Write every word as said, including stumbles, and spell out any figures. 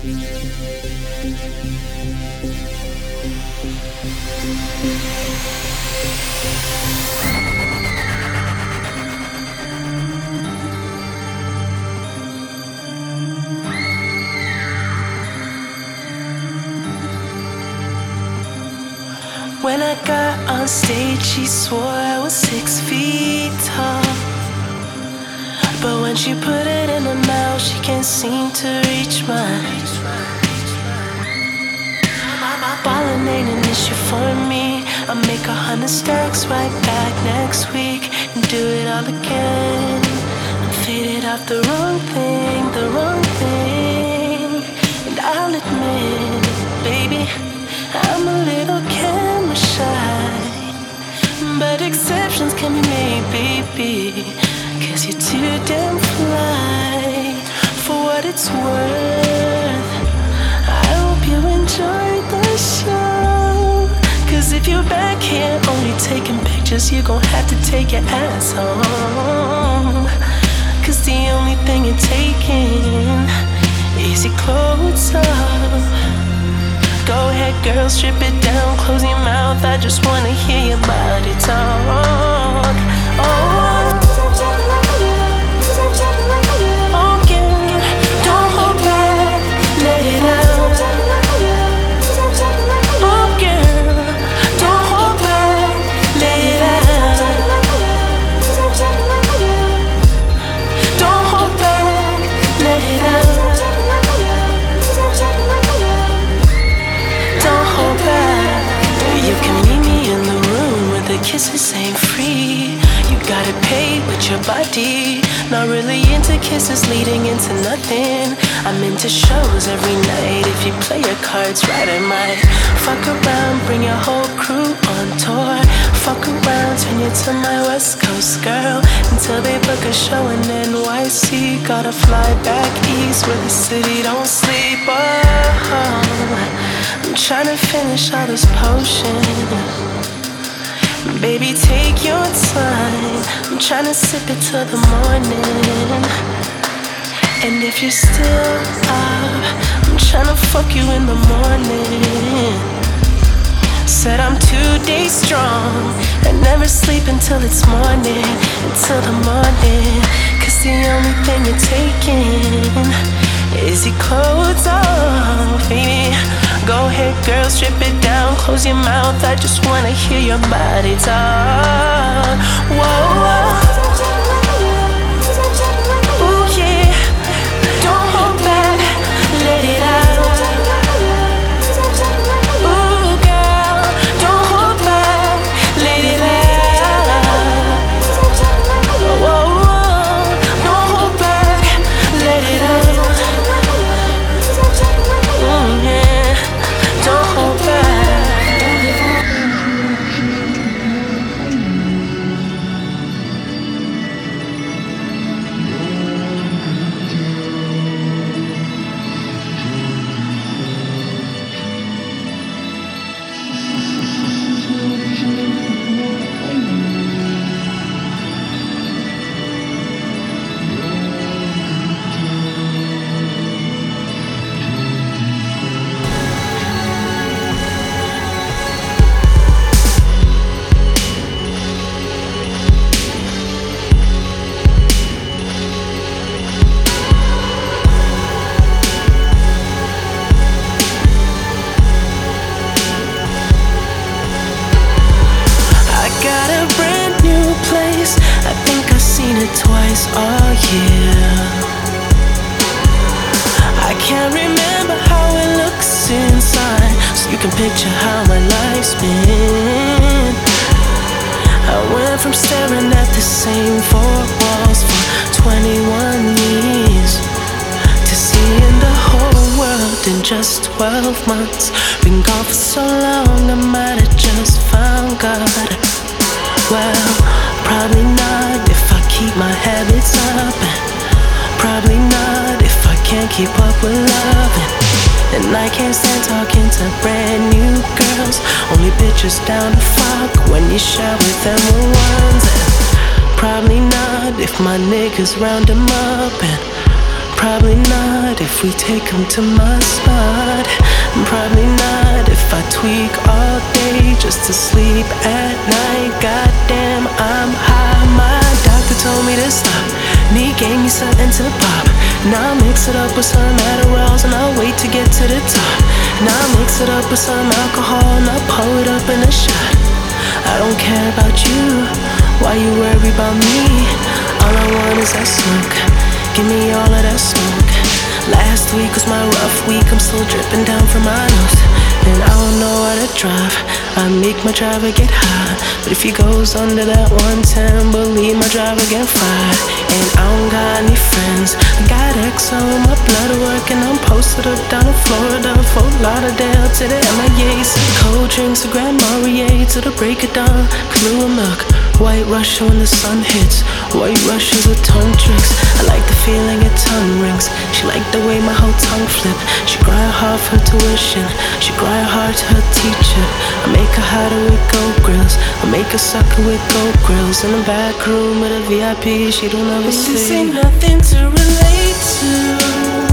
When I got on stage, she swore I was six feet tall. But when she put it in her mouth, she can't seem to reach mine. Ballin' ain't an issue for me. I'll make a hundred stacks right back next week and do it all again. I'm faded off the wrong thing, the wrong thing. And I'll admit, baby, I'm a little camera shy, but exceptions can be made, baby, cause you're too damn fly. For what it's worth, I hope you enjoyed the show. Cause if you're back here only taking pictures, you're gon' have to take your ass home. Cause the only thing you're taking is your clothes off. Go ahead, girl, strip it down, close your mouth. I just wanna hear your body talk. Oh, oh, girl, don't hold back, let it out. Oh, girl, don't hold back, let it out. Don't hold back, let it out. You can meet me in the room where the kisses ain't free. You got it paid with your body. Not really into kisses leading into nothing. I'm into shows every night. If you play your cards right, I might fuck around, bring your whole crew on tour. Fuck around, turn you to my West Coast girl until they book a show in N Y C. Gotta fly back east where the city don't sleep. Oh, I'm tryna finish all this potion. Baby, take your time. I'm tryna sip it till the morning. And if you're still up, I'm tryna fuck you in the morning. Said I'm two days strong and never sleep until it's morning. Until the morning. Cause the only thing you're taking is your clothes off, baby. Go ahead, girl, strip it down, close your mouth. I just wanna hear your body talk. Whoa, whoa. Ooh, yeah. Don't hold back, let it out. Ooh, girl, don't hold back, let it out. Whoa, whoa. Don't hold back, let it out. Mm, yeah. Don't hold back. Twice all year. I can't remember how it looks inside, so you can picture how my life's been. I went from staring at the same four walls for twenty-one years to seeing the whole world in just twelve months. Been gone for so long, I might have just found God. Well, probably not if I keep my habits up, and probably not if I can't keep up with loving. And I can't stand talking to brand new girls, only bitches down to fuck when you share with them ones. And probably not if my niggas round them up, and Probably not if we take him to my spot. Probably not if I tweak all day just to sleep at night. Goddamn, I'm high. My doctor told me to stop, and he gave me something to pop. Now I mix it up with some Adderalls and I'll wait to get to the top. Now I mix it up with some alcohol and I'll pour it up in a shot. I don't care about you, why you worry about me? All I want is that smoke, give me all of that smoke. Last week was my rough week, I'm still dripping down from my nose. And I don't know how to drive, I make my driver get high. But if he goes under that one ten, believe my driver get fired. And I don't got any friends, I got X on my blood work. And I'm posted up down in Florida, Fort Lauderdale to the M I A. Some cold drinks, a Grand Marnier to the break of dawn. Blue and milk, White Russian when the sun hits. White Russians with tongue tricks, I like the feeling your tongue rings. She liked the way my whole tongue flip. She cried hard for tuition, she cried hard to her teacher. I make her hotter with gold grills, I make her sucker with gold grills. In the back room with a V I P, she don't ever sleep. This ain't nothing to relate to.